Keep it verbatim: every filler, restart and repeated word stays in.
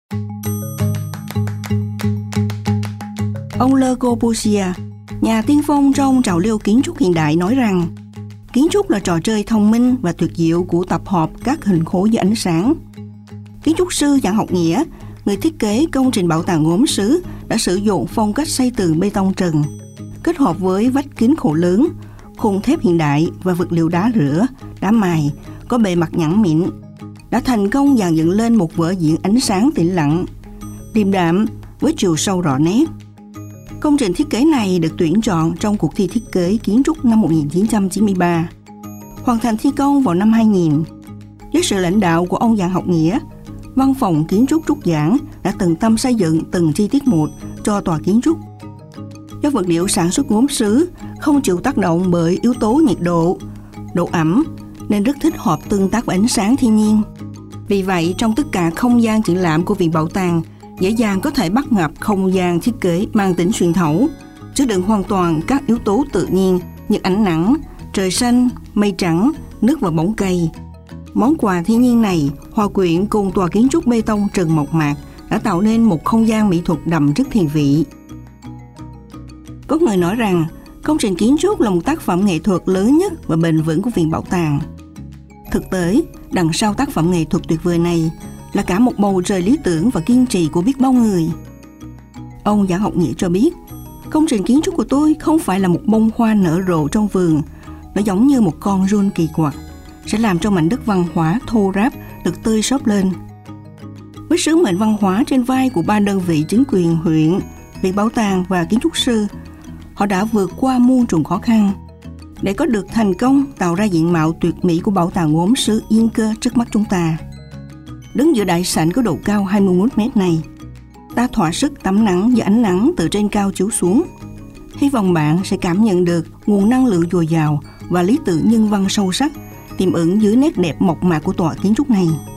Ông Le Corbusier, nhà tiên phong trong trào lưu kiến trúc hiện đại, nói rằng kiến trúc là trò chơi thông minh và tuyệt diệu của tập hợp các hình khối dưới ánh sáng. Kiến trúc sư Giảng Học Nghĩa, người thiết kế công trình bảo tàng gốm sứ, đã sử dụng phong cách xây tường bê tông trần, kết hợp với vách kính khổ lớn, khung thép hiện đại và vật liệu đá rửa, đá mài, có bề mặt nhẵn mịn, đã thành công dàn dựng lên một vở diễn ánh sáng tĩnh lặng, điềm đạm với chiều sâu rõ nét. Công trình thiết kế này được tuyển chọn trong cuộc thi thiết kế kiến trúc năm một nghìn chín trăm chín mươi ba, hoàn thành thi công vào năm hai nghìn. Với sự lãnh đạo của ông Giảng Học Nghĩa, Văn phòng Kiến trúc Trúc Giảng đã tận tâm xây dựng từng chi tiết một cho tòa kiến trúc. Do vật liệu sản xuất gốm sứ không chịu tác động bởi yếu tố nhiệt độ, độ ẩm, nên rất thích hợp tương tác với ánh sáng thiên nhiên. Vì vậy, trong tất cả không gian triển lãm của Viện Bảo tàng, dễ dàng có thể bắt gặp không gian thiết kế mang tính xuyên thấu, chứa đựng hoàn toàn các yếu tố tự nhiên như ánh nắng, trời xanh, mây trắng, nước và bóng cây. Món quà thiên nhiên này hòa quyện cùng tòa kiến trúc bê tông trần mộc mạc đã tạo nên một không gian mỹ thuật đậm chất thiên vị. Có người nói rằng công trình kiến trúc là một tác phẩm nghệ thuật lớn nhất và bền vững của Viện Bảo tàng. Thực tế, đằng sau tác phẩm nghệ thuật tuyệt vời này là cả một bầu trời lý tưởng và kiên trì của biết bao người. Ông Giảng Học Nghĩa cho biết, công trình kiến trúc của tôi không phải là một bông hoa nở rộ trong vườn, nó giống như một con giun kỳ quặc, sẽ làm cho mảnh đất văn hóa thô ráp được tươi xốp lên. Với sứ mệnh văn hóa trên vai của ba đơn vị chính quyền huyện, Viện Bảo tàng và kiến trúc sư, họ đã vượt qua muôn trùng khó khăn để có được thành công tạo ra diện mạo tuyệt mỹ của bảo tàng gốm sứ Yên Cơ trước mắt chúng ta. Đứng giữa đại sảnh có độ cao hai mươi mốt mét này, ta thỏa sức tắm nắng dưới ánh nắng từ trên cao chiếu xuống. Hy vọng bạn sẽ cảm nhận được nguồn năng lượng dồi dào và lý tưởng nhân văn sâu sắc tiềm ẩn dưới nét đẹp mộc mạc của tòa kiến trúc này.